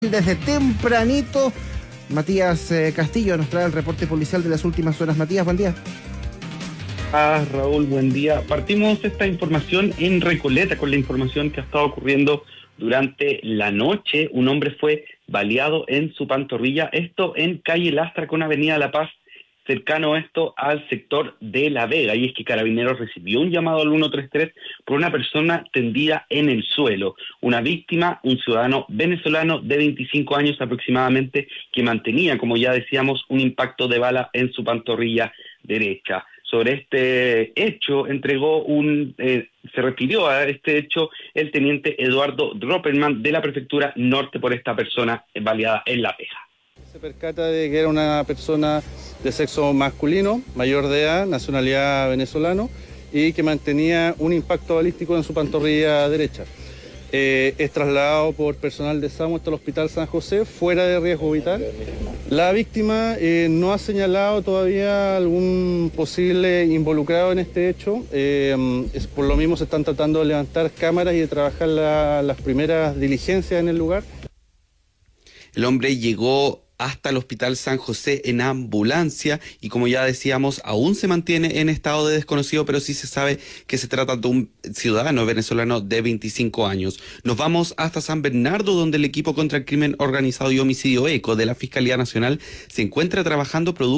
Desde tempranito, Matías Castillo nos trae el reporte policial de las últimas horas. Matías, buen día. Raúl, buen día. Partimos esta información en Recoleta con la información que ha estado ocurriendo durante la noche. Un hombre fue baleado en su pantorrilla, esto en calle Lastra con avenida La Paz, cercano esto al sector de La Vega. Y es que Carabineros recibió un llamado al 133 por una persona tendida en el suelo. Una víctima, un ciudadano venezolano de 25 años aproximadamente, que mantenía, como ya decíamos, un impacto de bala en su pantorrilla derecha. Sobre este hecho se refirió a este hecho el teniente Eduardo Dropperman de la Prefectura Norte por esta persona baleada en La Vega. Se percata de que era una persona de sexo masculino, mayor de edad, nacionalidad venezolano, y que mantenía un impacto balístico en su pantorrilla derecha. Es trasladado por personal de SAMU hasta el Hospital San José, fuera de riesgo vital. La víctima no ha señalado todavía algún posible involucrado en este hecho. Por lo mismo se están tratando de levantar cámaras y de trabajar las primeras diligencias en el lugar. El hombre llegó hasta el Hospital San José en ambulancia y, como ya decíamos, aún se mantiene en estado de desconocido, pero sí se sabe que se trata de un ciudadano venezolano de 25 años. Nos vamos hasta San Bernardo, donde el equipo contra el crimen organizado y homicidio ECO de la Fiscalía Nacional se encuentra trabajando